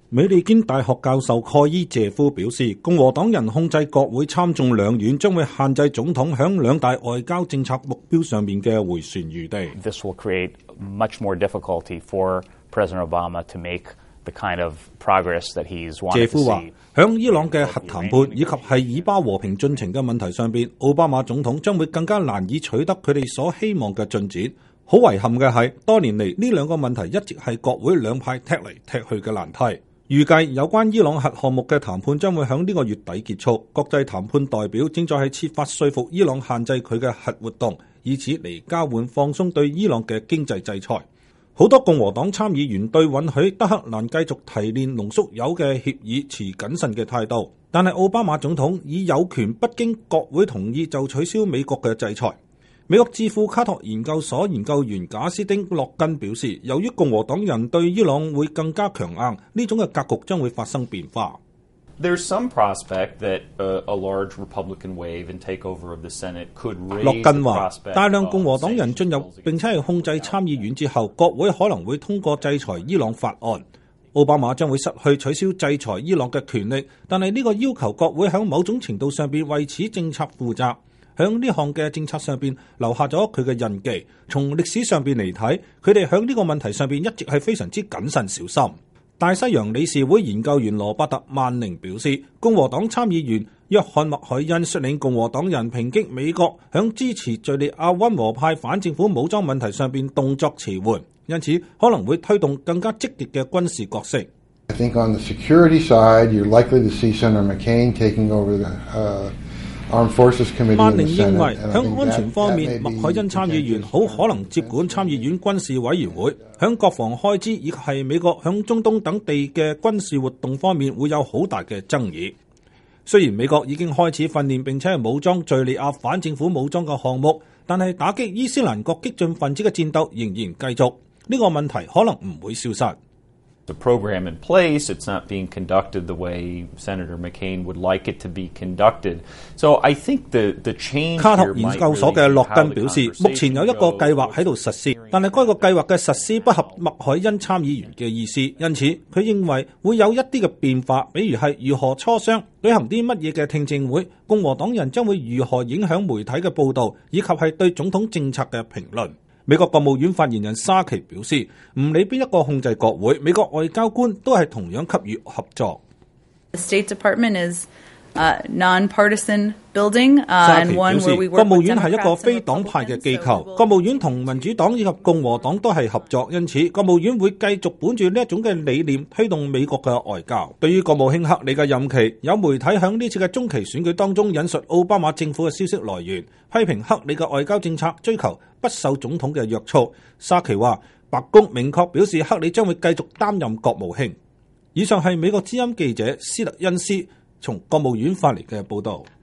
美利堅大學教授蓋伊謝夫表示，共和黨人控制國會參眾兩院，將會限制總統響兩大外交政策目標上面嘅迴旋餘地。 This will create much more difficulty for President Obama to make the kind of progress that he's wanted to see. 謝夫話，響伊朗嘅核談判以及係以巴和平進程嘅問題上邊，奧巴馬總統將會更加難以取得佢哋所希望嘅進展。好遺憾嘅係，多年嚟呢兩個問題一直係國會兩派踢嚟踢去嘅難題。預計有關伊朗核項目嘅談判將會喺呢個月底結束。國際談判代表正在係設法說服伊朗限制佢嘅核活動，以此嚟交換放鬆對伊朗嘅經濟制裁。好多共和黨參議員對允許德克蘭繼續提煉濃縮鈾嘅協議持謹慎嘅態度，但係奧巴馬總統以有權不經國會同意就取消美國嘅制裁。美國智庫卡托研究所研究員賈斯丁·洛根表示，由於共和黨人對伊朗會更加強硬，呢種嘅格局將會發生變化。 There's some prospect that a large Republican wave and takeover of the Senate could raise 洛根 the 話， prospect 大量共和黨人進入並且係控制參議院之後，國會可能會通過制裁伊朗法案。奧巴馬將會失去取消制裁伊朗嘅權力，但係呢個要求國會喺某種程度上邊為此政策負責。響呢項嘅政策上邊留下咗佢嘅印記。從歷史上邊嚟睇，佢哋響呢個問題上邊一直係非常之謹慎小心。大西洋理事會研究員羅伯特曼寧表示，共和黨參議員約翰麥凱恩率領共和黨人抨擊美國響支持敘利亞溫和派反政府武裝問題上邊動作遲緩，因此可能會推動更加積極嘅軍事角色。 I think on the security side, you're likely to see Senator McCain taking over the Armed Forces Committee. 曼寧認為，響安全方面，麥凱恩參議員好可能接管參議院軍事委員會，響國防開支以及係美國響中東等地嘅軍事活動方面會有好大嘅爭議。雖然美國已經開始訓練並且係武裝敘利亞反政府武裝嘅項目，但係打擊伊斯蘭國激進分子嘅戰鬥仍然繼續。呢個問題可能唔會消失。 The program in place, it's not being conducted the way Senator McCain would like it to be conducted. So I think the change 卡托研究所嘅洛根表示，目前有一個計劃喺度實施，但係該個計劃嘅實施不合麥凱恩參議員嘅意思，因此佢認為會有一啲嘅變化，比如係如何磋商、舉行啲乜嘢嘅聽證會，共和黨人將會如何影響媒體嘅報導，以及係對總統政策嘅評論。美國國務院發言人沙奇表示，唔理邊一個控制國會，美國外交官都係同樣給予合作。 The State Department is non-partisan building, 沙 and 奇 one 表示， where we 國 work 務 with 院係一個 Democrats 非 and 黨派嘅機構， Republicans. 國務院同民主黨以及共和黨都係合作，因此國務院會繼續本住呢一種嘅理念推動美國嘅外交。對於國務卿克里嘅任期，有媒體喺呢次嘅中期選舉當中引述奧巴馬政府嘅消息來源，批評克里嘅外交政策追求不受總統嘅約束。沙奇話，白宮明確表示克里將會繼續擔任國務卿。以上係美國之音記者斯特恩斯從國務院發嚟嘅報導。